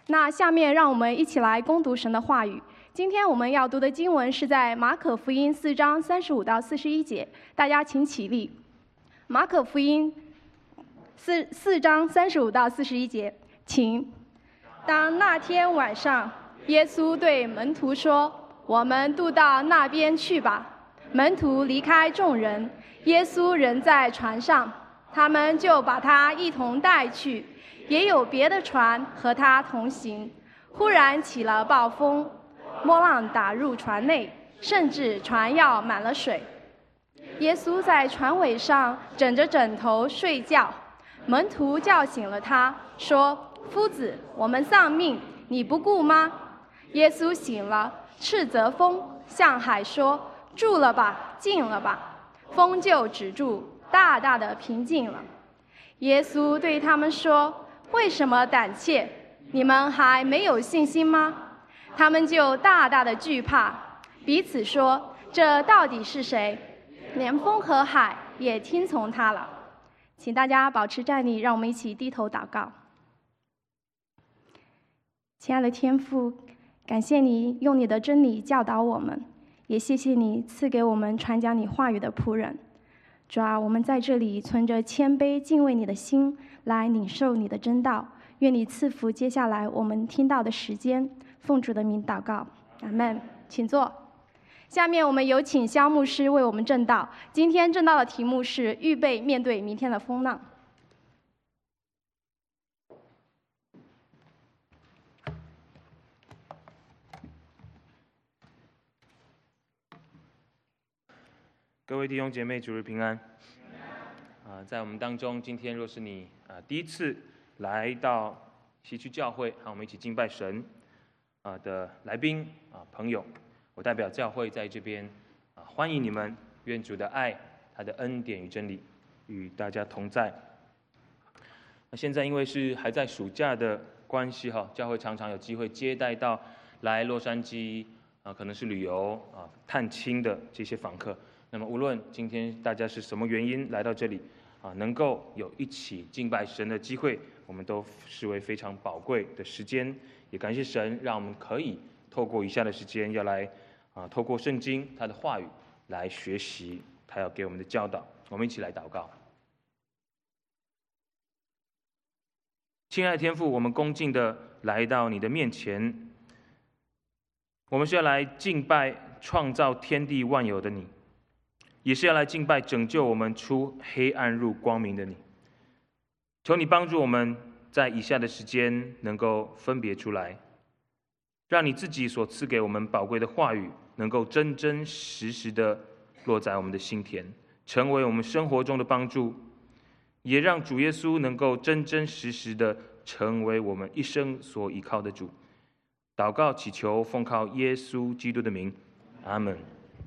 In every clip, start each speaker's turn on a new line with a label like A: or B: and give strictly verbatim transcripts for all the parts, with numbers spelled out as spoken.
A: 那下面让我们一起来攻读神的话语。今天我们要读的经文是在马可福音四章三十五到四十一节，大家请起立。马可福音四四章三十五到四十一节，请。当那天晚上，耶稣对门徒说：“我们渡到那边去吧。”门徒离开众人，耶稣仍在船上，他们就把他一同带去。也有别的船和他同行。忽然起了暴风，波浪打入船内，甚至船要满了水。耶稣在船尾上枕着枕头睡觉，门徒叫醒了他，说：“夫子，我们丧命，你不顾吗？”耶稣醒了，斥责风，向海说：“住了吧，静了吧。”风就止住，大大的平静了。耶稣对他们说：“为什么胆怯？你们还没有信心吗？”他们就大大的惧怕，彼此说：“这到底是谁？连风和海也听从他了。”请大家保持站立，让我们一起低头祷告。亲爱的天父，感谢你用你的真理教导我们，也谢谢你赐给我们传讲你话语的仆人。主啊，我们在这里存着谦卑敬畏你的心来领受你的真道，愿你赐福接下来我们听到的时间，奉主的名祷告，阿们。请坐。下面我们有请肖牧师为我们证道。今天证道的题目是预备面对明天的风浪。
B: 各位弟兄姐妹，主日平安。啊，在我们当中，今天若是你啊第一次来到西区教会，和我们一起敬拜神啊的来宾啊朋友，我代表教会在这边啊欢迎你们。愿主的爱、他的恩典与真理与大家同在。那现在因为是还在暑假的关系哈，教会常常有机会接待到来洛杉矶啊，可能是旅游啊、探亲的这些访客。那么，无论今天大家是什么原因来到这里，啊，能够有一起敬拜神的机会，我们都视为非常宝贵的时间。也感谢神，让我们可以透过以下的时间，要来啊，透过圣经他的话语来学习他要给我们的教导。我们一起来祷告。亲爱的天父，我们恭敬的来到你的面前，我们是要来敬拜创造天地万有的你。也是要来敬拜拯救我们出黑暗入光明的你。求你帮助我们在以下的时间能够分别出来，让你自己所赐给我们宝贵的话语能够真真实实的落在我们的心田，成为我们生活中的帮助，也让主耶稣能够真真实实的成为我们一生所依靠的主。祷告祈求奉靠耶稣基督的名，阿们。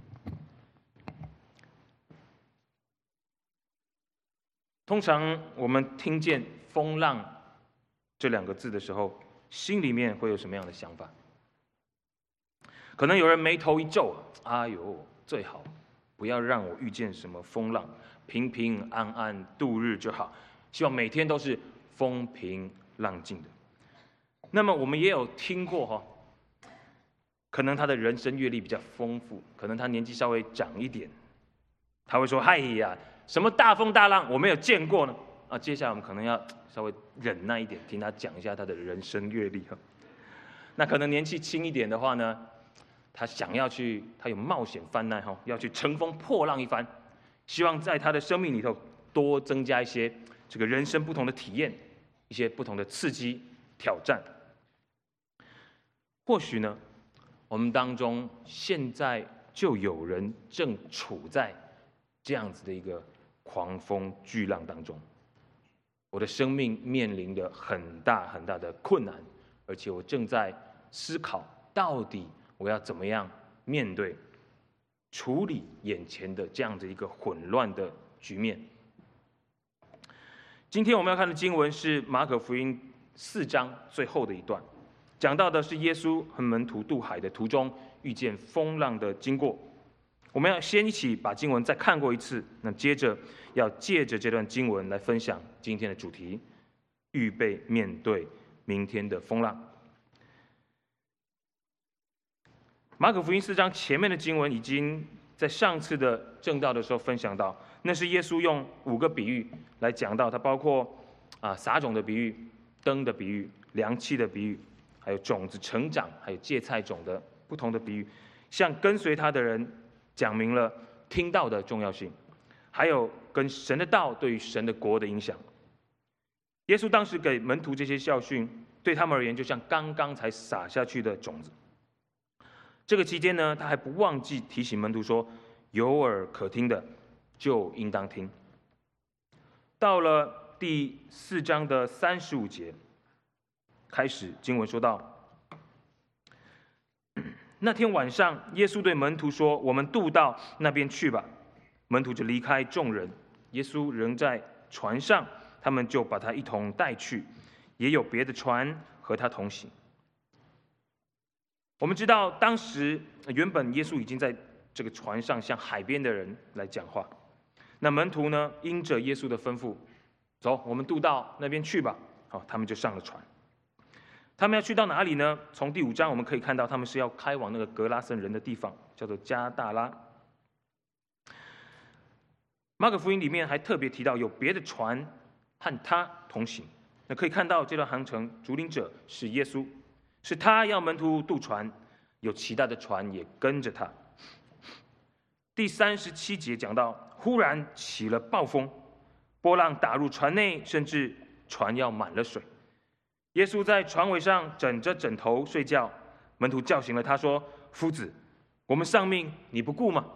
B: 通常我们听见风浪这两个字的时候，心里面会有什么样的想法？可能有人眉头一皱，哎呦，最好不要让我遇见什么风浪，平平安安度日就好，希望每天都是风平浪静的。那么我们也有听过哈，可能他的人生阅历比较丰富，可能他年纪稍微长一点，他会说：“嗨呀，什么大风大浪我没有见过呢？”啊，接下来我们可能要稍微忍耐一点，听他讲一下他的人生阅历哈。那可能年纪轻一点的话呢，他想要去，他有冒险犯难哈，要去乘风破浪一番，希望在他的生命里头多增加一些这个人生不同的体验，一些不同的刺激挑战。或许呢，我们当中现在就有人正处在这样子的一个狂风巨浪当中，我的生命面临着很大很大的困难，而且我正在思考，到底我要怎么样面对、处理眼前的这样的一个混乱的局面。今天我们要看的经文是马可福音四章最后的一段，讲到的是耶稣和门徒渡海的途中遇见风浪的经过。我们要先一起把经文再看过一次，那接着要借着这段经文来分享今天的主题：预备面对明天的风浪。 马可福音四章前面的经文已经在上次的正道的时候分享到，那是耶稣用五个比喻来讲到，它包括啊撒种的比喻、灯的比喻、量器的比喻，还有种子成长，还有芥菜种的不同的比喻，向跟随他的人讲明了听道的重要性，还有跟神的道对于神的国的影响。耶稣当时给门徒这些教训，对他们而言就像刚刚才撒下去的种子。这个期间呢，他还不忘记提醒门徒说：“有耳可听的，就应当听。”到了第四章的三十五节开始，经文说到：那天晚上，耶稣对门徒说：“我们渡到那边去吧。”门徒就离开众人，耶稣仍在船上，他们就把他一同带去，也有别的船和他同行。我们知道，当时原本耶稣已经在这个船上向海边的人来讲话。那门徒呢，因着耶稣的吩咐，走，我们渡到那边去吧。好，他们就上了船。他们要去到哪里呢？从第五章我们可以看到，他们是要开往那个格拉森人的地方，叫做加大拉。马可福音里面还特别提到有别的船和他同行。那可以看到这段航程主领者是耶稣。是他要门徒渡船，有其他的船也跟着他。第三十七节讲到，忽然起了暴风，波浪打入船内，甚至船要满了水。耶稣在船尾上枕着枕头睡觉，门徒叫醒了他说：“夫子，我们丧命，你不顾吗？”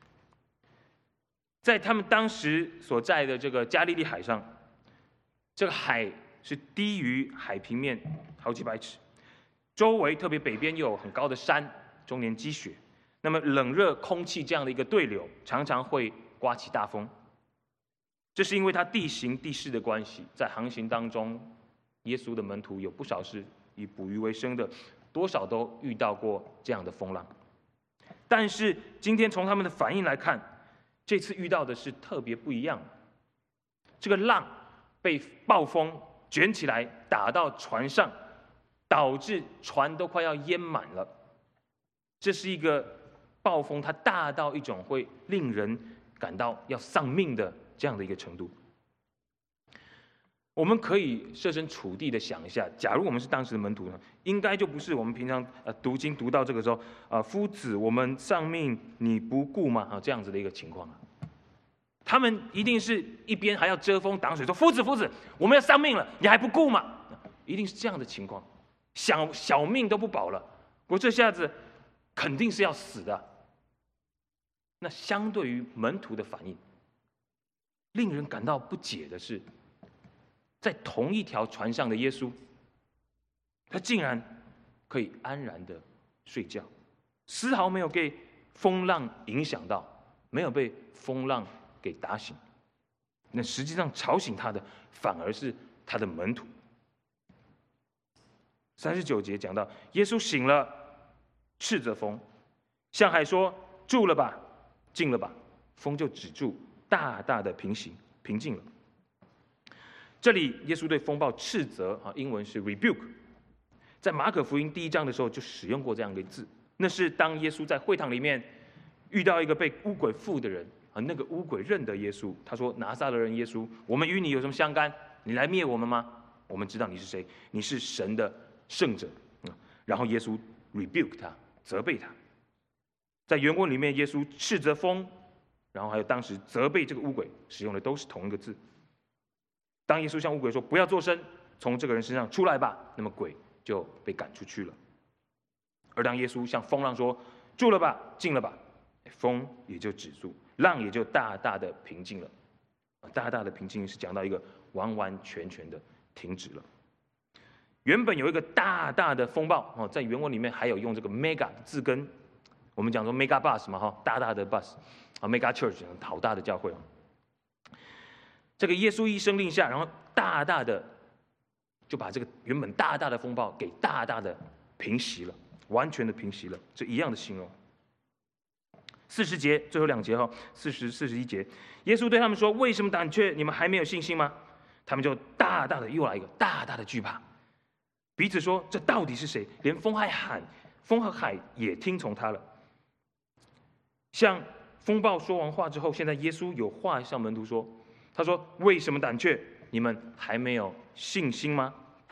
B: 在他们当时所在的这个加利利海上，这个海是低于海平面好几百尺。周围特别北边又有很高的山，终年积雪，那么冷热空气这样的一个对流，常常会刮起大风。这是因为它地形地势的关系，在航行当中，耶稣的门徒有不少是以捕鱼为生的，多少都遇到过这样的风浪。但是今天从他们的反应来看，这次遇到的是特别不一样。这个浪被暴风卷起来，打到船上，导致船都快要淹满了。这是一个暴风，它大到一种会令人感到要丧命的这样的一个程度。我们可以设身处地的想一下，假如我们是当时的门徒呢，应该就不是我们平常呃读经读到这个时候，呃夫子，我们丧命你不顾吗？啊，这样子的一个情况啊。他们一定是一边还要遮风挡水，说夫子夫子，我们要丧命了，你还不顾吗？一定是这样的情况。小小命都不保了，我这下子肯定是要死的。那相对于门徒的反应，令人感到不解的是，在同一条船上的耶稣，他竟然可以安然的睡觉，丝毫没有被风浪影响到，没有被风浪给打醒。那实际上吵醒他的，反而是他的门徒。三十九节讲到，耶稣醒了，斥责风，向海说：“住了吧，静了吧。”风就止住，大大的平息平静了。这里耶稣对风暴斥责啊，英文是 rebuke， 在马可福音第一章的时候就使用过这样一个字，那是当耶稣在会堂里面遇到一个被污鬼附的人啊，那个污鬼认得耶稣，他说：“拿撒勒人耶稣，我们与你有什么相干？你来灭我们吗？我们知道你是谁，你是神的圣者。”然后耶稣 rebuke 他，责备他。在原文里面，耶稣斥责风，然后还有当时责备这个污鬼，使用的都是同一个字。当耶稣向污鬼说：“不要作声，从这个人身上出来吧”，那么鬼就被赶出去了。而当耶稣向风浪说：“住了吧，静了吧”，风也就止住，浪也就大大的平静了。大大的平静是讲到一个完完全全的停止了。原本有一个大大的风暴哦，在原文里面还有用这个 mega 字根，我们讲说 mega bus 嘛哈，大大的 bus 啊 ，mega church 好大的教会哦。这个耶稣一声令下，然后大大的就把这个原本大大的风暴给大大的平息了，完全的平息了，这一样的形容。四十节最后两节哈，四十四十一节，耶稣对他们说：“为什么胆怯？你们还没有信心吗？”他们就大大的又来一个大大的惧怕，彼此说：“这到底是谁？连风还喊， 风和海也听从他了。像风暴说完话之后，现在耶稣有话向门徒说，他说：“为什么胆怯？你们还没有信心吗？”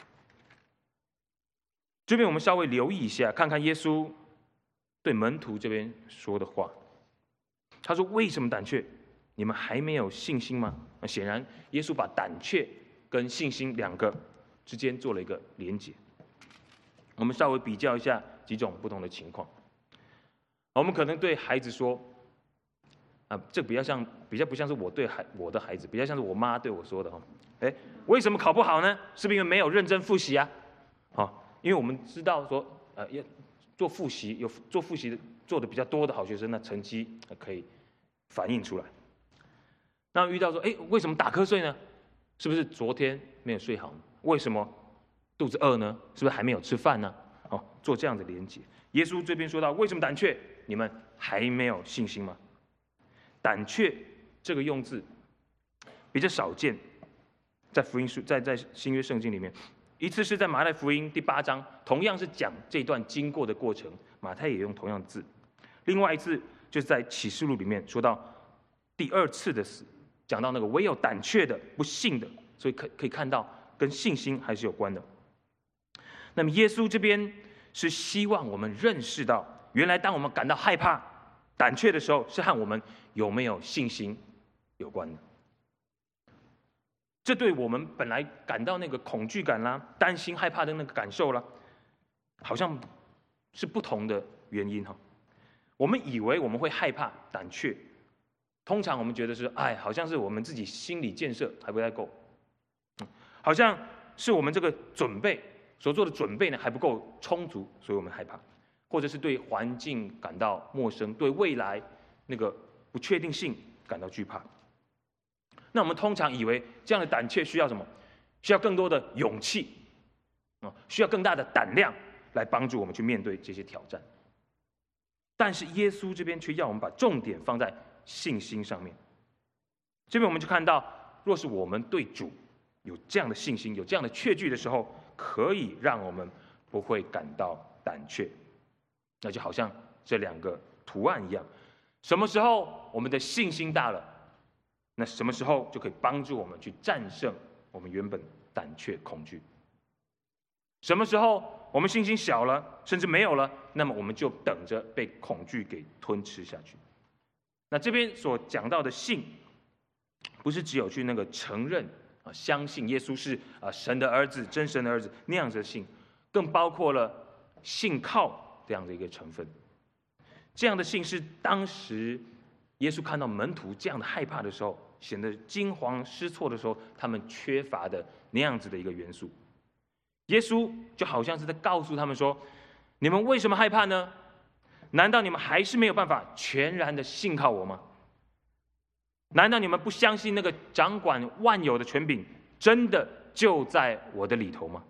B: 这边我们稍微留意一下，看看耶稣对门徒这边说的话。他说：“为什么胆怯？你们还没有信心吗？”那显然，耶稣把胆怯跟信心两个之间做了一个连结。我们稍微比较一下几种不同的情况。我们可能对孩子说：“啊，这比较像，比较不像是我对孩我的孩子，比较像是我妈对我说的哈。哎，为什么考不好呢？是不是因为没有认真复习啊？好，因为我们知道说，呃，要做复习，有做复习的做的比较多的好学生，那成绩可以反映出来。那遇到说，哎，为什么打瞌睡呢？是不是昨天没有睡好呢？为什么肚子饿呢？是不是还没有吃饭呢？哦，做这样的连结。耶稣这边说到，为什么胆怯？你们还没有信心吗？胆怯这个用字比较少见，在福音书，在在新约圣经里面，一次是在马太福音第八章，同样是讲这段经过的过程，马太也用同样的字；另外一次就是在启示录里面说到第二次的死，讲到那个唯有胆怯的、不信的，所以可可以看到跟信心还是有关的。那么耶稣这边是希望我们认识到，原来当我们感到害怕、胆怯的时候，是和我们有没有信心有关的。这对我们本来感到那个恐惧感啦、担心、害怕的那个感受啦，好像是不同的原因哈。我们以为我们会害怕、胆怯，通常我们觉得是，哎，好像是我们自己心理建设还不太够，好像是我们这个准备所做的准备呢还不够充足，所以我们害怕，或者是对环境感到陌生，对未来那个不确定性感到惧怕。那我们通常以为这样的胆怯需要什么？需要更多的勇气啊，需要更大的胆量来帮助我们去面对这些挑战。但是耶稣这边却要我们把重点放在信心上面。这边我们就看到，若是我们对主有这样的信心，有这样的确据的时候，可以让我们不会感到胆怯。那就好像这两个图案一样，什么时候我们的信心大了，那什么时候就可以帮助我们去战胜我们原本胆怯恐惧。什么时候我们信心小了，甚至没有了，那么我们就等着被恐惧给吞吃下去。那这边所讲到的信，不是只有去那个承认啊，相信耶稣是啊神的儿子，真神的儿子那样子的信，更包括了信靠这样的一个成分。这样的信是当时耶稣看到门徒这样的害怕的时候，显得惊慌失措的时候，他们缺乏的那样子的一个元素。耶稣就好像是在告诉他们说：“你们为什么害怕呢？难道你们还是没有办法全然的信靠我吗？难道你们不相信那个掌管万有的权柄真的就在我的里头吗？”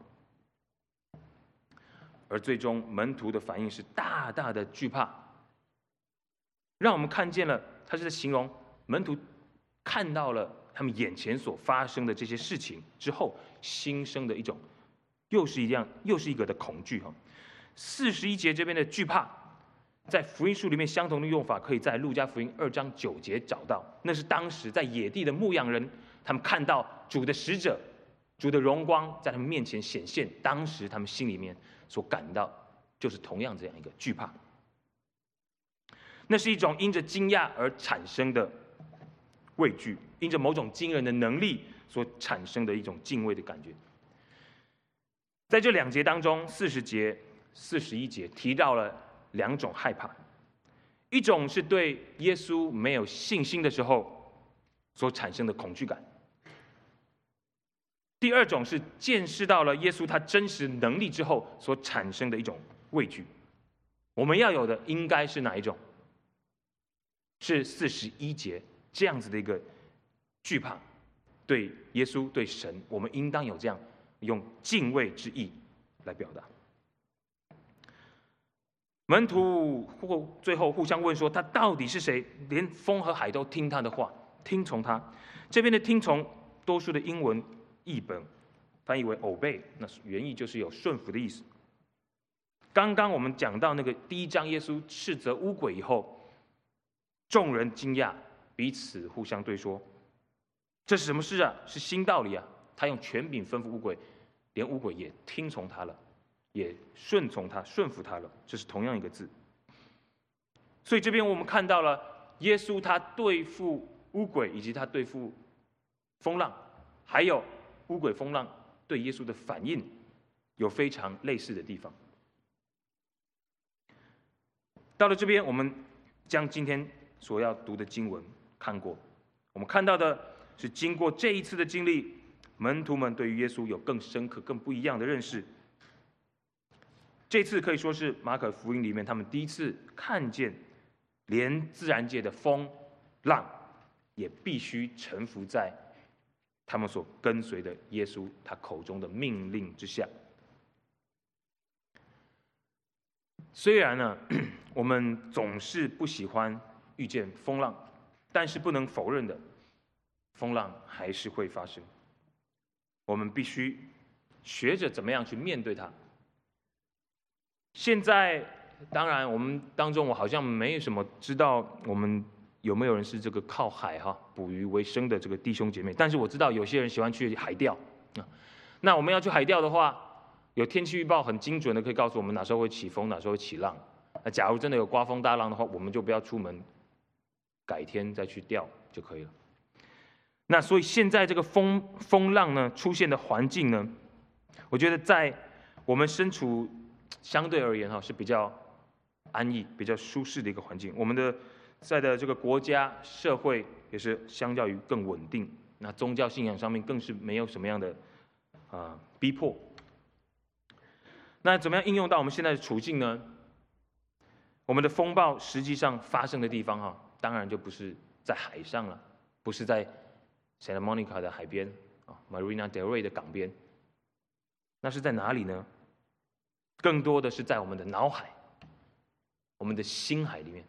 B: 而最终门徒的反应是大大的惧怕，让我们看见了他是在形容门徒看到了他们眼前所发生的这些事情之后，心生的一种又是一样又是一个的恐惧哈。四十一节这边的惧怕，在福音书里面相同的用法，可以在路加福音二章九节找到。那是当时在野地的牧羊人，他们看到主的使者、主的荣光在他们面前显现，当时他们心里面所感到就是同样这样一个惧怕。那是一种因着惊讶而产生的畏惧，因着某种惊人的能力所产生的一种敬畏的感觉。在这两节当中，四十节、四十一节提到了两种害怕，一种是对耶稣没有信心的时候所产生的恐惧感，第二种是见识到了耶稣他真实能力之后所产生的一种畏惧。我们要有的应该是哪一种？是四十一节这样子的一个惧怕，对耶稣、对神，我们应当有这样用敬畏之意来表达。门徒最后互相问说：“他到底是谁？连风和海都听他的话，听从他。”这边的听从，多数的英文译本翻译为 obey， 那原意就是有顺服的意思。 刚刚我们讲到那个第一章，耶稣斥责污鬼以后，众人惊讶，彼此互相对说：“这是什么事啊？是新道理啊！”他用权柄吩咐污鬼，连污鬼也听从他了，也顺从他、顺服他了。这是同样一个字。所以这边我们看到了耶稣他对付污鬼，以及他对付风浪，还有污鬼、风浪对耶稣的反应，有非常类似的地方。到了这边，我们将今天所要读的经文看过，我们看到的是经过这一次的经历，门徒们对于耶稣有更深刻、更不一样的认识。这次可以说是马可福音里面他们第一次看见，连自然界的风浪也必须臣服在他们所跟随的耶稣他口中的命令之下。虽然呢，我们总是不喜欢遇见风浪，但是不能否认的，风浪还是会发生。我们必须学着怎么样去面对它。现在，当然我们当中我好像没有什么知道我们有没有人是这个靠海哈捕鱼为生的这个弟兄姐妹，但是我知道有些人喜欢去海钓啊。那我们要去海钓的话，有天气预报很精准的可以告诉我们哪时候会起风，哪时候会起浪。那假如真的有刮风大浪的话，我们就不要出门，改天再去钓就可以了。那所以现在这个风风浪呢出现的环境呢，我觉得在我们身处相对而言哈是比较安逸、比较舒适的一个环境。我们的在的这个国家社会也是相较于更稳定。那宗教信仰上面更是没有什么样的啊、呃、逼迫。那怎么样应用到我们现在的处境呢？我们的风暴实际上发生的地方哈，当然就不是在海上了，不是在 Santa Monica 的海边啊 ，Marina del Rey 的港边。那是在哪里呢？更多的是在我们的脑海、我们的心海里面。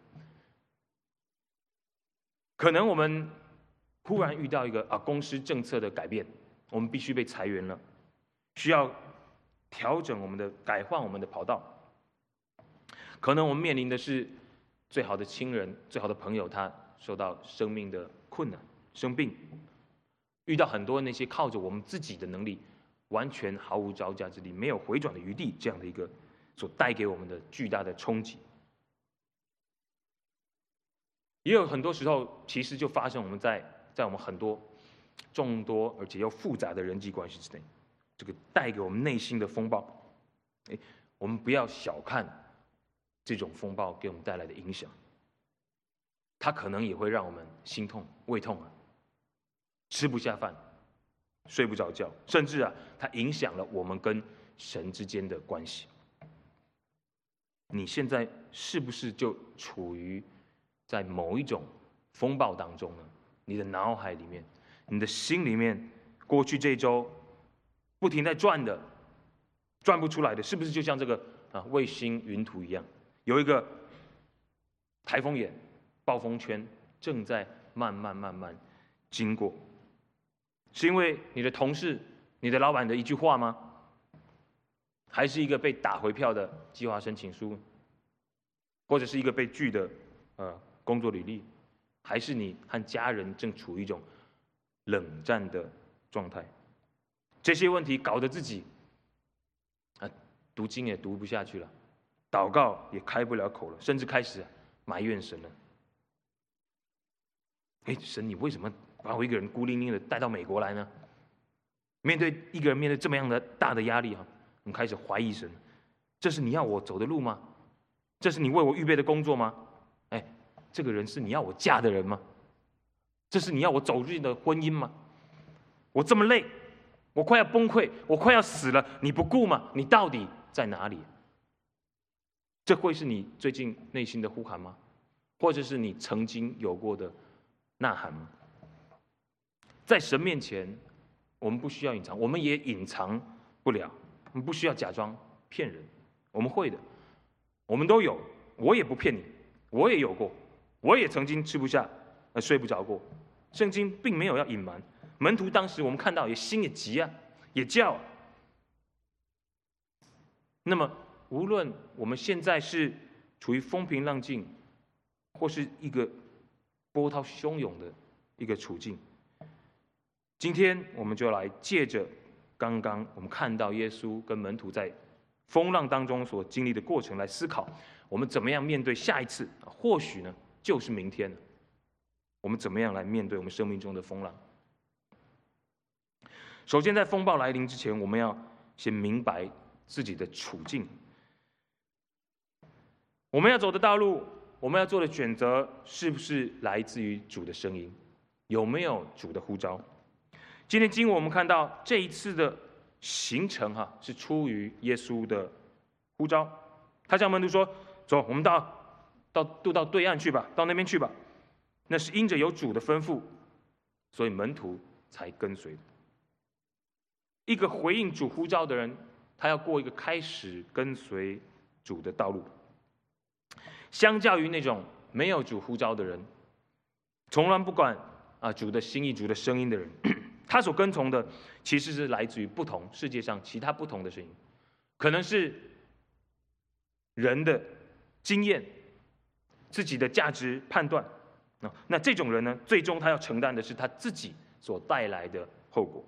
B: 可能我们忽然遇到一个啊公司政策的改变，我们必须被裁员了，需要调整我们的、改换我们的跑道。可能我们面临的是最好的亲人、最好的朋友，他受到生命的困难、生病，遇到很多那些靠着我们自己的能力完全毫无招架之力、没有回转的余地，这样的一个所带给我们的巨大的冲击。也有很多时候，其实就发生我们在在我们很多众多而且又复杂的人际关系之内，这个带给我们内心的风暴。哎，我们不要小看这种风暴给我们带来的影响，它可能也会让我们心痛、胃痛啊，吃不下饭，睡不着觉，甚至啊，它影响了我们跟神之间的关系。你现在是不是就处于在某一种风暴当中呢？你的脑海里面、你的心里面，过去这一周不停在转的、转不出来的，是不是就像这个啊卫星云图一样，有一个台风眼、暴风圈正在慢慢慢慢经过？是因为你的同事、你的老板的一句话吗？还是一个被打回票的计划申请书，或者是一个被拒的呃工作履历，还是你和家人正处于一种冷战的状态？这些问题搞得自己啊读经也读不下去了，祷告也开不了口了，甚至开始埋怨神了。哎，神，你为什么把我一个人孤零零的带到美国来呢？面对一个人面对这么样的大的压力哈，我们开始怀疑神，这是你要我走的路吗？这是你为我预备的工作吗？哎，这个人是你要我嫁的人吗？这是你要我走进的婚姻吗？我这么累，我快要崩溃，我快要死了，你不顾吗？你到底在哪里？这会是你最近内心的呼喊吗？或者是你曾经有过的呐喊吗？在神面前，我们不需要隐藏，我们也隐藏不了，我们不需要假装骗人，我们会的，我们都有，我也不骗你，我也有过，我也曾经吃不下、呃睡不着过。圣经并没有要隐瞒，门徒当时我们看到也心也急啊，也叫啊。那么无论我们现在是处于风平浪静，或是一个波涛汹涌的一个处境，今天我们就来借着刚刚我们看到耶稣跟门徒在风浪当中所经历的过程来思考，我们怎么样面对下一次，或许呢就是明天，我们怎么样来面对我们生命中的风浪。首先在风暴来临之前，我们要先明白自己的处境，我们要走的道路，我们要做的选择，是不是来自于主的声音？有没有主的呼召？今天经文我们看到这一次的行程哈、啊，是出于耶稣的呼召。他向门徒说：“走，我们到到渡到对岸去吧，到那边去吧。”那是因着有主的吩咐，所以门徒才跟随的。一个回应主呼召的人，他要过一个开始跟随主的道路。相较于那种没有主呼召的人，从来不管啊主的心意、主的声音的人，他所跟从的其实是来自于不同世界上其他不同的声音，可能是人的经验、自己的价值判断。那这种人呢，最终他要承担的是他自己所带来的后果。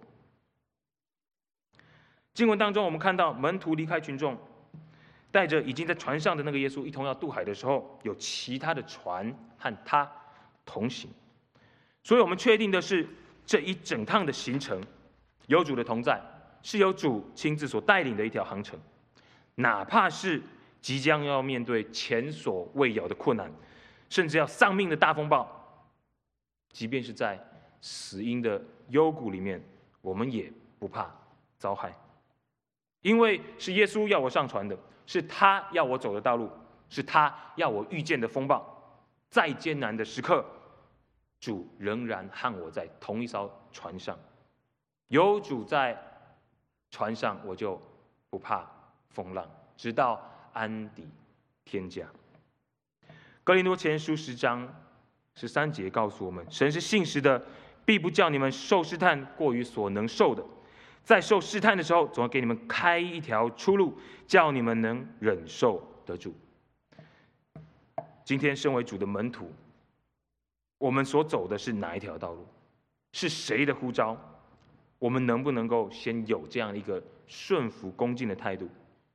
B: 经文当中，我们看到门徒离开群众，带着已经在船上的那个耶稣一同要渡海的时候，有其他的船和他同行。所以我们确定的是，这一整趟的行程有主的同在，是由主亲自所带领的一条航程。哪怕是即将要面对前所未有的困难，甚至要丧命的大风暴，即便是在死荫的幽谷里面，我们也不怕遭害。因为是耶稣要我上船的，是他要我走的道路，是他要我遇见的风暴。再艰难的时刻，主仍然和我在同一艘船上。有主在船上，我就不怕风浪，直到安抵天家。哥林多前书十章十三节告诉我们，神是信实的，必不叫你们受试探过于所能受的，在受试探的时候，总要给你们开一条出路，叫你们能忍受得住。今天身为主的门徒，我们所走的是哪一条道路？是谁的呼召？我们能不能够先有这样一个顺服恭敬的态度？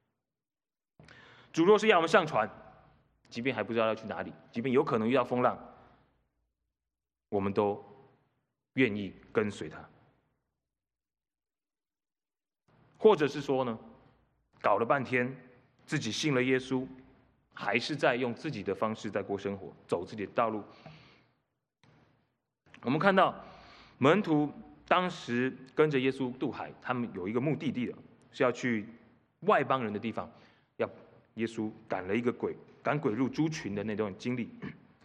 B: 主若是要我们上船，即便还不知道要去哪里，即便有可能遇到风浪，我们都愿意跟随他。或者是说呢，搞了半天自己信了耶稣，还是在用自己的方式在过生活，走自己的道路。我们看到门徒当时跟着耶稣渡海，他们有一个目的地的，是要去外邦人的地方，要耶稣赶了一个鬼，赶鬼入猪群的那段经历。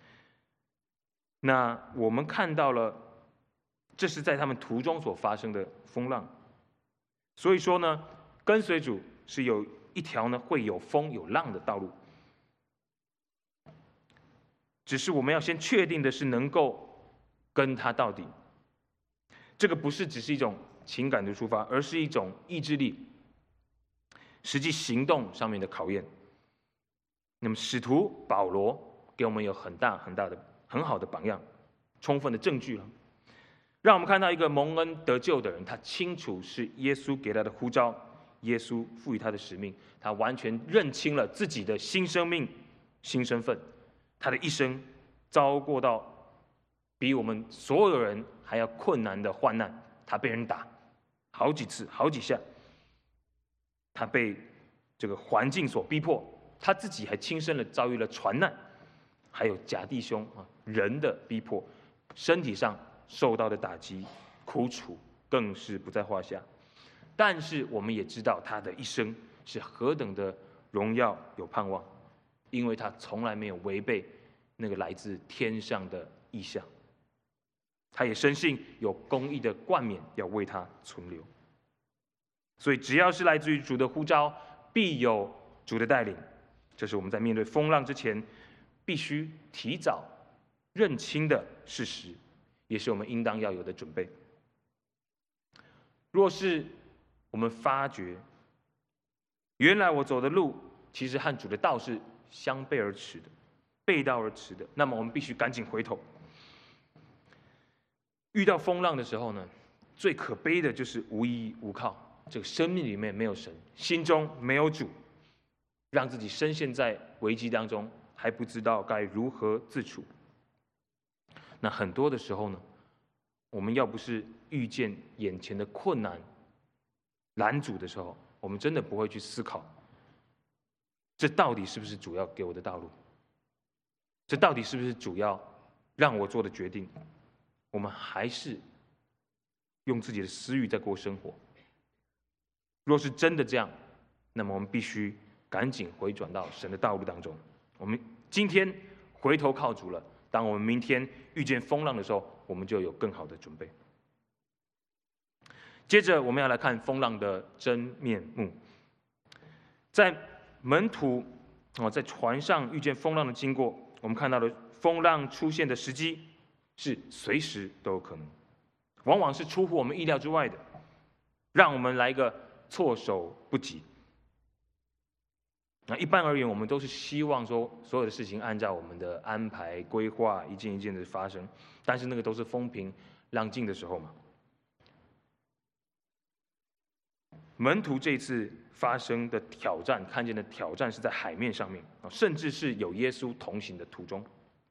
B: 那我们看到了，这是在他们途中所发生的风浪。所以说呢，跟随主是有一条呢会有风有浪的道路。只是我们要先确定的是能够跟他到底。这个不是只是一种情感的出发，而是一种意志力、实际行动上面的考验。那么使徒保罗给我们有很大很大的很好的榜样，充分的证据了，让我们看到一个蒙恩得救的人，他清楚是耶稣给他的呼召，耶稣赋予他的使命，他完全认清了自己的新生命、新身份。他的一生遭过到比我们所有人还要困难的患难，他被人打好几次、好几下，他被这个环境所逼迫，他自己还亲身的遭遇了船难，还有假弟兄啊人的逼迫，身体上受到的打击、苦楚更是不在话下。但是我们也知道他的一生是何等的荣耀有盼望，因为他从来没有违背那个来自天上的意象。他也深信有公义的冠冕要为他存留。所以只要是来自于主的呼召，必有主的带领。这是我们在面对风浪之前必须提早认清的事实，也是我们应当要有的准备。若是我们发觉原来我走的路其实和主的道是相背而驰的，背道而驰的。那么我们必须赶紧回头。遇到风浪的时候呢，最可悲的就是无依无靠，这个生命里面没有神，心中没有主，让自己深陷在危机当中，还不知道该如何自处。那很多的时候呢，我们要不是遇见眼前的困难拦阻的时候，我们真的不会去思考，这到底是不是主要给我的道路？这到底是不是主要让我做的决定？我们还是用自己的私欲在过生活。若是真的这样，那么我们必须赶紧回转到神的道路当中。我们今天回头靠主了，当我们明天遇见风浪的时候，我们就有更好的准备。接着我们要来看风浪的真面目。在门徒在船上遇见风浪的经过，我们看到的风浪出现的时机是随时都有可能，往往是出乎我们意料之外的，让我们来一个措手不及。那一般而言，我们都是希望说所有的事情按照我们的安排规划一件一件的发生，但是那个都是风平浪静的时候嘛。门徒这次发生的挑战，看见的挑战是在海面上面，甚至是有耶稣同行的途中。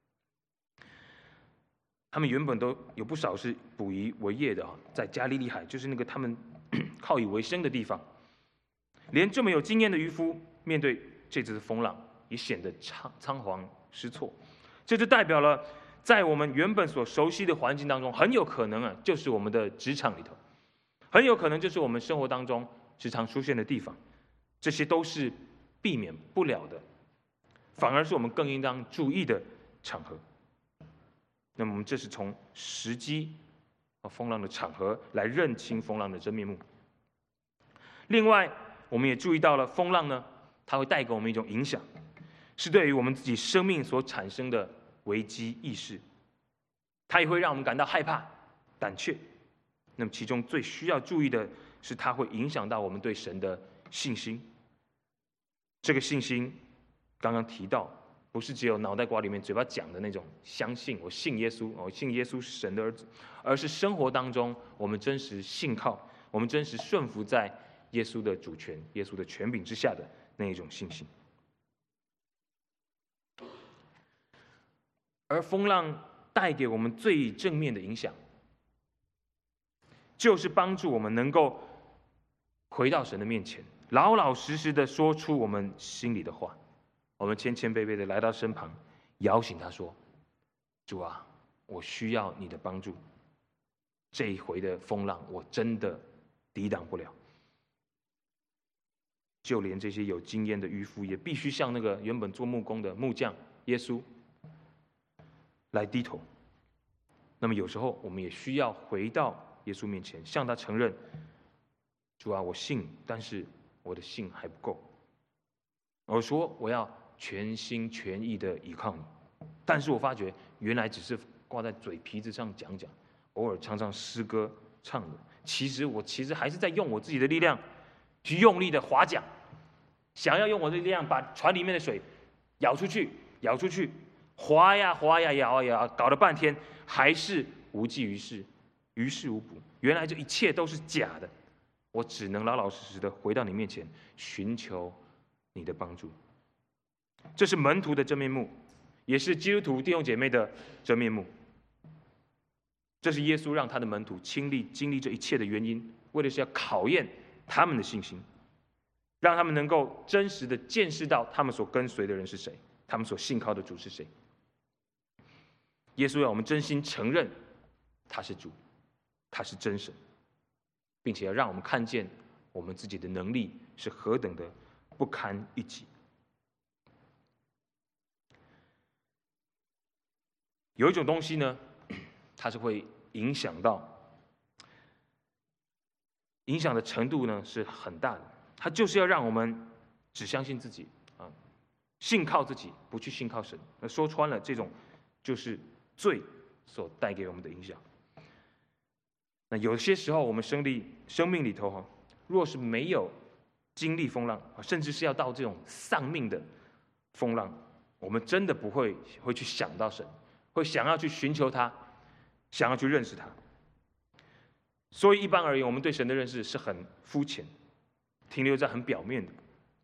B: 他们原本都有不少是捕鱼为业的，在加利利海，就是那个他们靠以为生的地方。连这么有经验的渔夫，面对这次的风浪，也显得仓仓皇失措。这就代表了，在我们原本所熟悉的环境当中，很有可能啊，就是我们的职场里头，很有可能就是我们生活当中时常出现的地方。这些都是避免不了的，反而是我们更应当注意的场合。那么我们这是从时机、风浪的场合来认清风浪的真面目。另外，我们也注意到了风浪呢，它会带给我们一种影响，是对于我们自己生命所产生的危机意识。它也会让我们感到害怕、胆怯。那么其中最需要注意的是，它会影响到我们对神的信心。这个信心，刚刚提到，不是只有脑袋瓜里面嘴巴讲的那种相信，我信耶稣，我信耶稣是神的儿子，而是生活当中我们真实信靠，我们真实顺服在耶稣的主权、耶稣的权柄之下的那一种信心。而风浪带给我们最正面的影响，就是帮助我们能够回到神的面前，老老实实的说出我们心里的话。我们谦谦卑卑的来到身旁，摇醒他说：“主啊，我需要你的帮助。这一回的风浪，我真的抵挡不了。”就连这些有经验的渔夫，也必须向那个原本做木工的木匠耶稣来低头。那么有时候，我们也需要回到耶稣面前，向他承认：“主啊，我信，但是我的信还不够。我说我要全心全意的依靠你，但是我发觉原来只是挂在嘴皮子上讲讲，偶尔唱唱诗歌唱的，其实我其实还是在用我自己的力量去用力的划桨，想要用我的力量把船里面的水舀出去，舀出去，划呀划呀，舀呀舀，搞了半天还是无济于事，于事无补。原来这一切都是假的，我只能老老实实的回到你面前，寻求你的帮助。这是门徒的真面目，也是基督徒弟兄姐妹的真面目。这是耶稣让他的门徒亲历经历这一切的原因，为的是要考验他们的信心，让他们能够真实的见识到他们所跟随的人是谁，他们所信靠的主是谁。耶稣要我们真心承认他是主，他是真神，并且要让我们看见我们自己的能力是何等的不堪一击。有一种东西呢，它是会影响到，影响的程度呢是很大的。它就是要让我们只相信自己啊，信靠自己，不去信靠神。那说穿了，这种就是罪所带给我们的影响。那有些时候，我们生力生命里头哈，若是没有经历风浪，甚至是要到这种丧命的风浪，我们真的不会会去想到神，会想要去寻求他，想要去认识他。所以一般而言，我们对神的认识是很肤浅，停留在很表面的。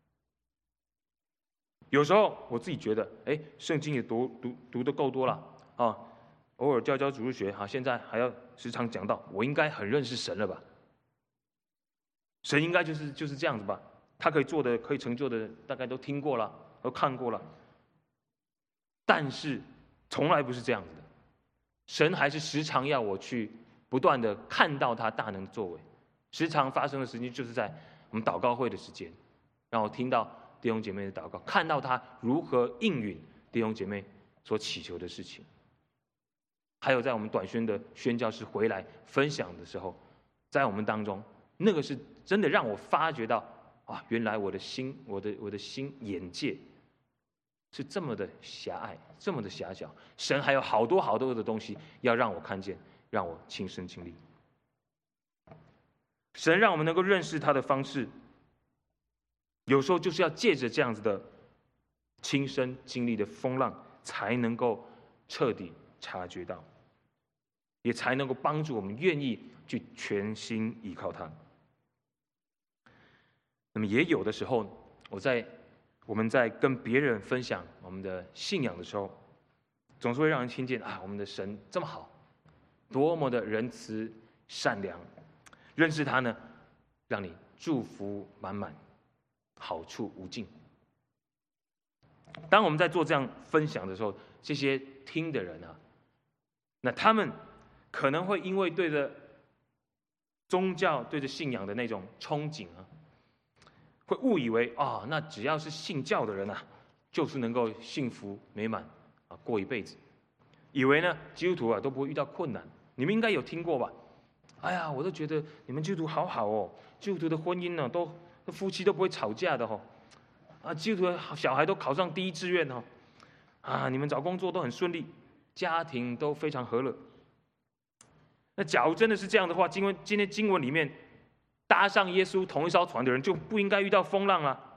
B: 有时候我自己觉得，哎，圣经也读读读得够多了啊，偶尔教教主日学，好，现在还要时常讲到，我应该很认识神了吧？神应该就是就是这样子吧？他可以做的、可以成就的，大概都听过了，都看过了。但是从来不是这样子的，神还是时常要我去不断的看到他大能作为，时常发生的时间就是在我们祷告会的时间，让我听到弟兄姐妹的祷告，看到他如何应允弟兄姐妹所祈求的事情。还有在我们短宣的宣教士回来分享的时候，在我们当中，那个是真的让我发觉到啊，原来我的心，我的我的心眼界是这么的狭隘，这么的狭小。神还有好多好多的东西要让我看见，让我亲身经历。神让我们能够认识他的方式，有时候就是要借着这样子的亲身经历的风浪，才能够彻底察觉到，也才能够帮助我们愿意去全心依靠他。那么也有的时候，我在我们在跟别人分享我们的信仰的时候，总是会让人听见啊，我们的神这么好，多么的仁慈善良，认识他呢，让你祝福满满，好处无尽。当我们在做这样分享的时候，这些听的人啊，那他们可能会因为对着宗教、对着信仰的那种憧憬啊，会误以为啊、哦，那只要是信教的人啊，就是能够幸福美满啊，过一辈子。以为呢，基督徒啊都不会遇到困难。你们应该有听过吧？哎呀，我都觉得你们基督徒好好哦，基督徒的婚姻呢、啊，都夫妻都不会吵架的哦。啊，基督徒的小孩都考上第一志愿哦。啊，你们找工作都很顺利，家庭都非常和乐。那假如真的是这样的话，今天今天经文里面搭上耶稣同一艘船的人就不应该遇到风浪啊。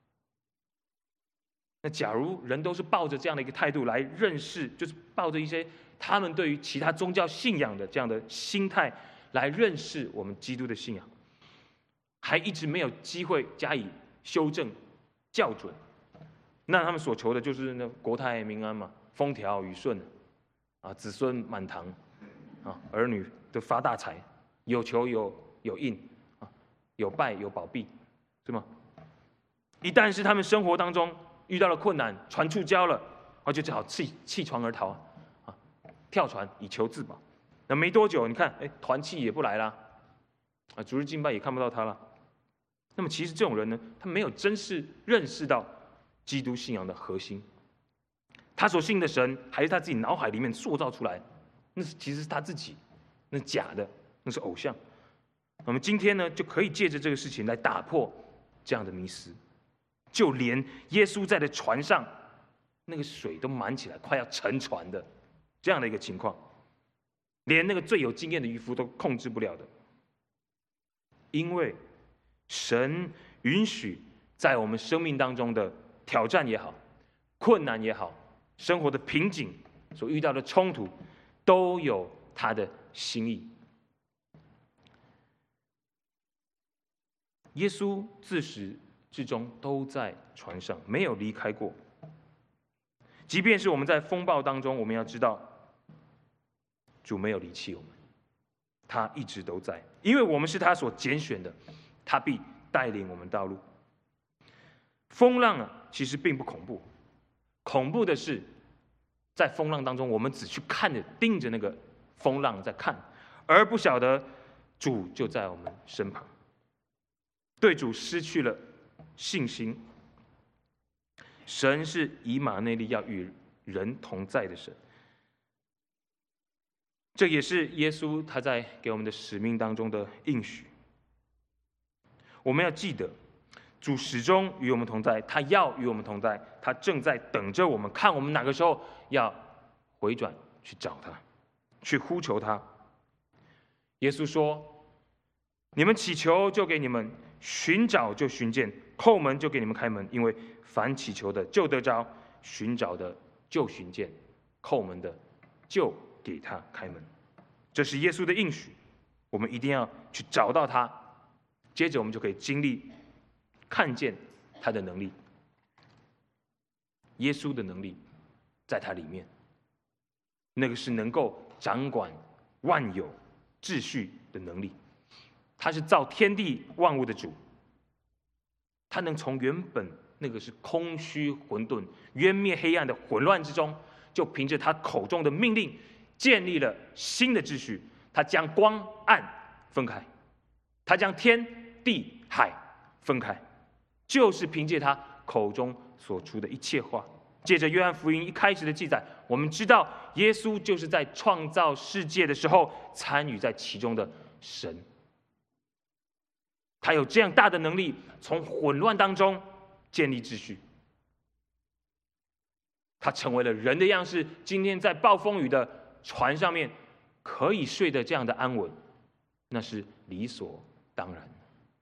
B: 那假如人都是抱着这样的一个态度来认识，就是抱着一些他们对于其他宗教信仰的这样的心态来认识我们基督的信仰，还一直没有机会加以修正校准，那他们所求的就是那国泰民安嘛，风调雨顺啊，子孙满堂啊，儿女都发大财，有求有有应啊，有败有保庇，是吗？一旦是他们生活当中遇到了困难，船触礁了，啊，就只好弃弃船而逃啊，跳船以求自保。那没多久，你看，哎，团契也不来啦，啊，主日敬拜也看不到他了。那么其实这种人呢，他没有真是认识到基督信仰的核心，他所信的神还是他自己脑海里面塑造出来，那是其实是他自己，那是假的，那是偶像。我们今天呢，就可以借着这个事情来打破这样的迷思。就连耶稣在的船上，那个水都满起来，快要沉船的这样的一个情况，连那个最有经验的渔夫都控制不了的。因为神允许在我们生命当中的挑战也好，困难也好，生活的瓶颈所遇到的冲突，都有他的心意。耶稣自始至终都在船上，没有离开过。即便是我们在风暴当中，我们要知道，主没有离弃我们，他一直都在，因为我们是他所拣选的，他必带领我们道路。风浪啊，其实并不恐怖，恐怖的是，在风浪当中，我们只去看着、盯着那个风浪在看，而不晓得主就在我们身旁。对主失去了信心。神是以马内利，要与人同在的神。这也是耶稣他在给我们的使命当中的应许。我们要记得，主始终与我们同在，他要与我们同在，他正在等着我们，看我们哪个时候要回转去找他，去呼求他。耶稣说：“你们祈求，就给你们； 寻找就寻见，叩门就给你们开门。因为凡祈求的就得着，寻找的就寻见，叩门的就给他开门。这是耶稣的应许，我们一定要去找到他。接着我们就可以经历、看见他的能力。耶稣的能力在他里面，那个是能够掌管万有秩序的能力。他是造天地万物的主，他能从原本那个是空虚混沌、渊灭黑暗的混乱之中，就凭着他口中的命令，建立了新的秩序。他将光暗分开，他将天地海分开，就是凭借他口中所出的一切话。借着约翰福音一开始的记载，我们知道耶稣就是在创造世界的时候参与在其中的神。他有这样大的能力，从混乱当中建立秩序。他成为了人的样式，今天在暴风雨的船上面可以睡得这样的安稳，那是理所当然。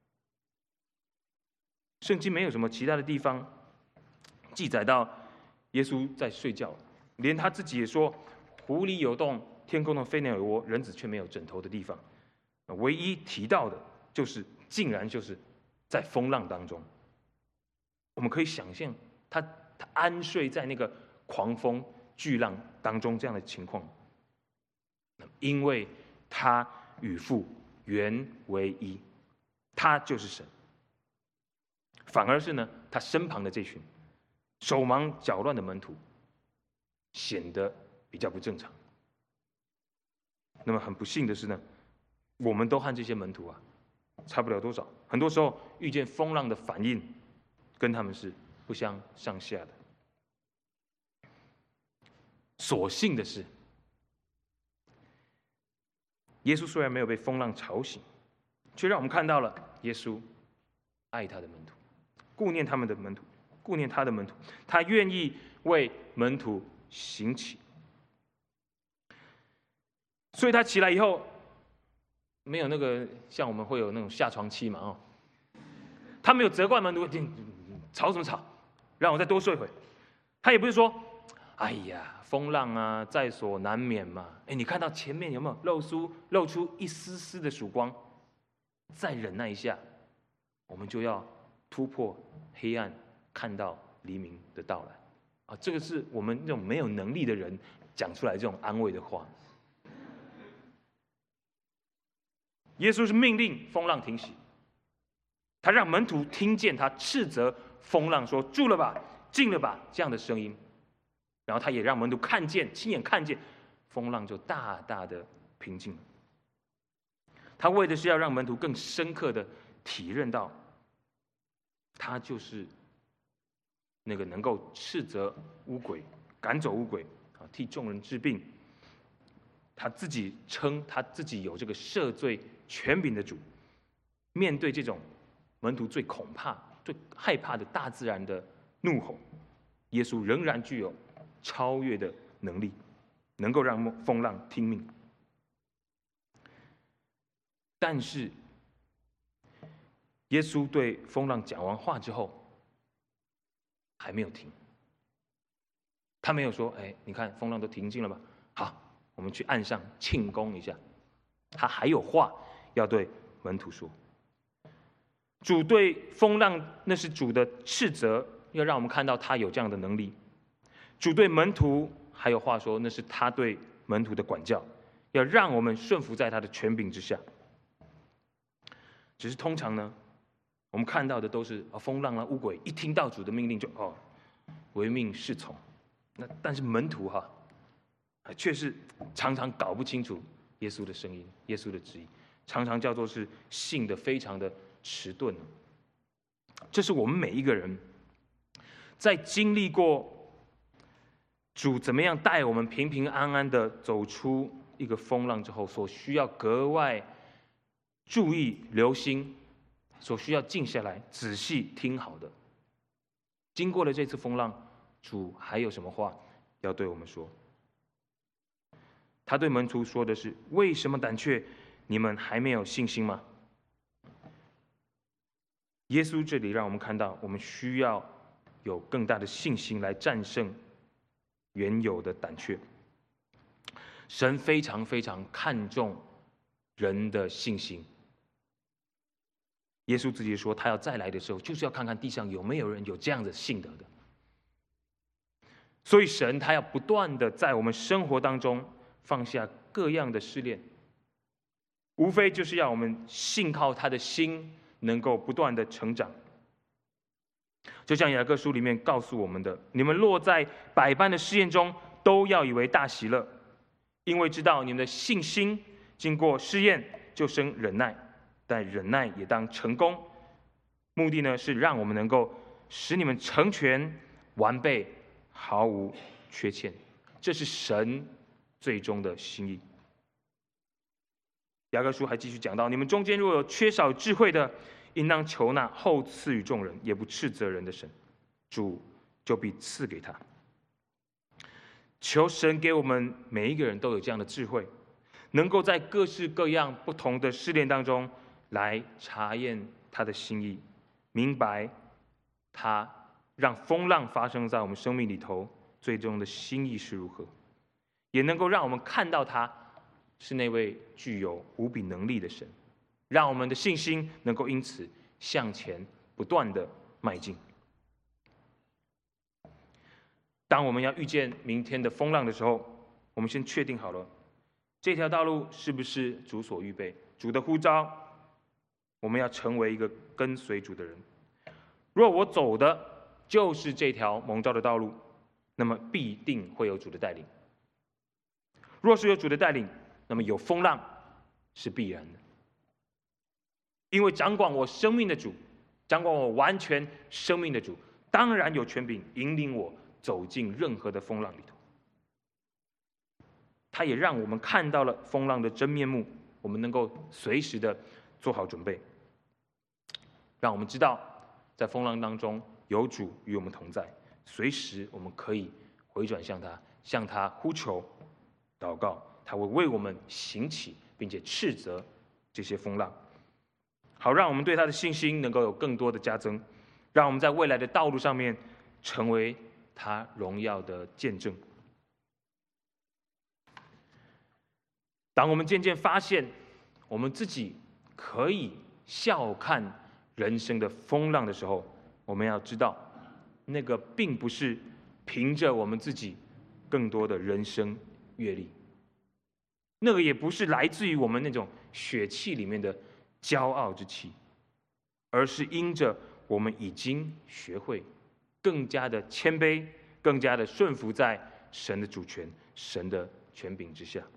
B: 圣经没有什么其他的地方记载到耶稣在睡觉，连他自己也说：“湖里有洞，天空中飞鸟有窝，人子却没有枕头的地方。”唯一提到的就是，竟然就是在风浪当中。我们可以想象他他安睡在那个狂风巨浪当中这样的情况，因为他与父原为一，他就是神。反而是呢，他身旁的这群手忙脚乱的门徒显得比较不正常。那么很不幸的是呢，我们都和这些门徒啊差不了多少，很多时候遇见风浪的反应跟他们是不相上下的。所幸的是，耶稣虽然没有被风浪吵醒，却让我们看到了耶稣爱他的门徒，顾念他们的门徒，顾念他的门徒，他愿意为门徒行起。所以他起来以后，没有那个像我们会有那种下床期嘛，哦，他没有责怪门徒，吵什么吵，让我再多睡会。他也不是说，哎呀，风浪啊，在所难免嘛。哎，你看到前面有没有露出露出一丝丝的曙光？再忍耐一下，我们就要突破黑暗，看到黎明的到来。啊，这个是我们这种没有能力的人讲出来这种安慰的话。耶稣是命令风浪停息，他让门徒听见他斥责风浪说：“住了吧，静了吧”这样的声音。然后他也让门徒看见，亲眼看见，风浪就大大的平静了。他为的是要让门徒更深刻的体认到，他就是那个能够斥责污鬼、赶走污鬼、替众人治病，他自己称他自己有这个赦罪权柄的主。面对这种门徒最恐怕、最害怕的大自然的怒吼，耶稣仍然具有超越的能力，能够让风浪听命。但是，耶稣对风浪讲完话之后，还没有停。他没有说：“哎，你看风浪都平静了吧？好，我们去岸上庆功一下。”他还有话要对门徒说。主对风浪，那是主的斥责，要让我们看到他有这样的能力。主对门徒还有话说，那是他对门徒的管教，要让我们顺服在他的权柄之下。只是通常呢，我们看到的都是风浪啊、污鬼，一听到主的命令就哦唯命是从。那但是门徒哈，却是常常搞不清楚耶稣的声音、耶稣的旨意，常常叫做是信的非常的迟钝。这是我们每一个人在经历过主怎么样带我们平平安安的走出一个风浪之后，所需要格外注意、留心，所需要静下来仔细听好的。经过了这次风浪，主还有什么话要对我们说？他对门徒说的是：“为什么胆怯？你们还没有信心吗？” 耶稣这里让我们看到，我们需要有更大的信心来战胜原有的胆怯。神非常非常看重人的信心。耶稣自己说，他要再来的时候，就是要看看地上有没有人有这样的信德的。所以神他要不断的在我们生活当中放下各样的试炼，无非就是要我们信靠他的心能够不断的成长。就像雅各书里面告诉我们的，你们落在百般的试验中，都要以为大喜乐，因为知道你们的信心经过试验，就生忍耐，但忍耐也当成功，目的呢是让我们能够使你们成全完备，毫无缺欠。这是神最终的心意。雅各书还继续讲到，你们中间若有缺少智慧的，应当求那后赐予众人，也不斥责人的神，主就必赐给他。求神给我们每一个人都有这样的智慧，能够在各式各样不同的试炼当中来查验他的心意，明白他让风浪发生在我们生命里头最终的心意是如何，也能够让我们看到他是那位具有无比能力的神，让我们的信心能够因此向前不断的迈进。当我们要遇见明天的风浪的时候，我们先确定好了这条道路是不是主所预备，主的呼召，我们要成为一个跟随主的人。若我走的就是这条蒙召的道路，那么必定会有主的带领。若是有主的带领，那么有风浪是必然的，因为掌管我生命的主，掌管我完全生命的主，当然有权柄引领我走进任何的风浪里头。他也让我们看到了风浪的真面目，我们能够随时的做好准备，让我们知道在风浪当中有主与我们同在，随时我们可以回转向他，向他呼求祷告，他会为我们行起并且斥责这些风浪，好让我们对他的信心能够有更多的加增，让我们在未来的道路上面成为他荣耀的见证。当我们渐渐发现我们自己可以笑看人生的风浪的时候，我们要知道那个并不是凭着我们自己更多的人生阅历，那个也不是来自于我们那种血气里面的骄傲之气，而是因着我们已经学会更加的谦卑，更加的顺服在神的主权、神的权柄之下。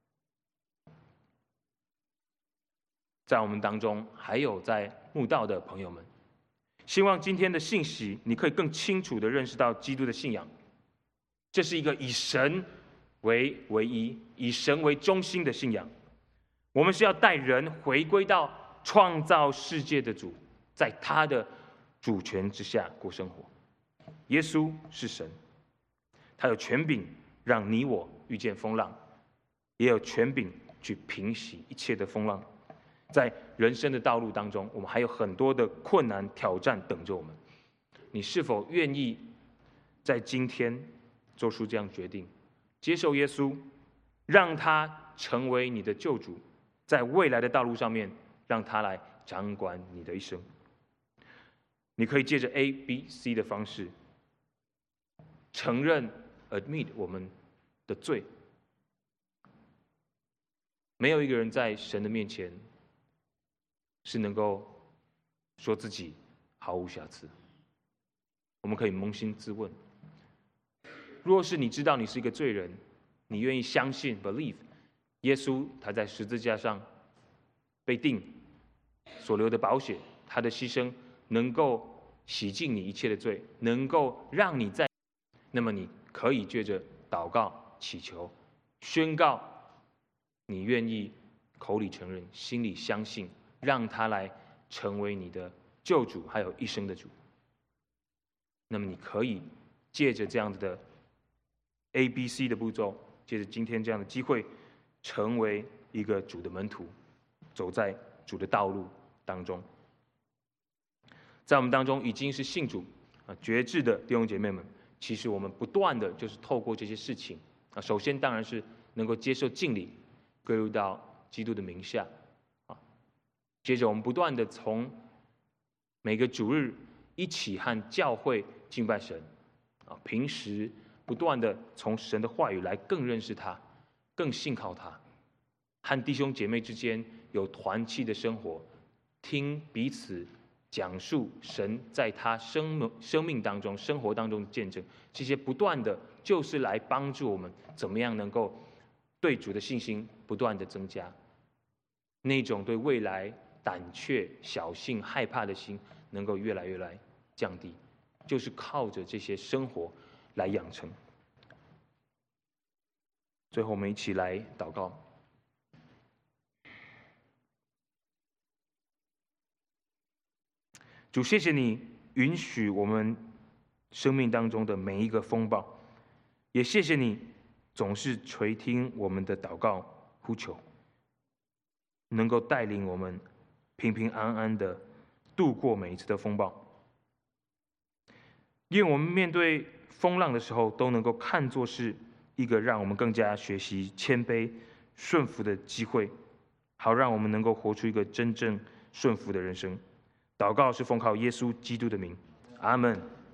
B: 在我们当中还有在慕道的朋友们，希望今天的信息你可以更清楚地认识到基督的信仰，这是一个以神为唯一、以神为中心的信仰。我们是要带人回归到创造世界的主，在他的主权之下过生活。耶稣是神，他有权柄让你我遇见风浪，也有权柄去平息一切的风浪。在人生的道路当中，我们还有很多的困难挑战等着我们，你是否愿意在今天做出这样决定，接受耶稣，让他成为你的救主，在未来的道路上面让他来掌管你的一生。你可以借着 A B C 的方式承认 admit 我们的罪。没有一个人在神的面前是能够说自己毫无瑕疵。我们可以扪心自问，若是你知道你是一个罪人，你愿意相信 believe 耶稣他在十字架上被钉所流的宝血，他的牺牲能够洗净你一切的罪，能够让你在，那么你可以借着祷告祈求宣告你愿意口里承认心里相信，让他来成为你的救主还有一生的主。那么你可以借着这样子的 A B C 的步骤，借着今天这样的机会，成为一个主的门徒，走在主的道路当中。 在我们当中已经是信主啊决志的弟兄姐妹们，其实我们不断的就是透过这些事情啊，首先当然是能够接受敬礼，归入到基督的名下啊，接着我们不断的从每个主日一起和教会敬拜神啊，平时不断的从神的话语来更认识他，更信靠他，和弟兄姐妹之间有团契的生活，听彼此讲述神在他生生命当中、生活当中的见证，这些不断的就是来帮助我们怎么样能够对主的信心不断的增加，那种对未来胆怯、小心、害怕的心能够越来越来降低，就是靠着这些生活来养成。最后，我们一起来祷告。主，谢谢你允许我们生命当中的每一个风暴，也谢谢你总是垂听我们的祷告呼求，能够带领我们平平安安的度过每一次的风暴。愿我们面对风浪的时候，都能够看作是一个让我们更加学习谦卑、顺服的机会，好让我们能够活出一个真正顺服的人生。祷告是奉靠耶稣基督的名，阿们。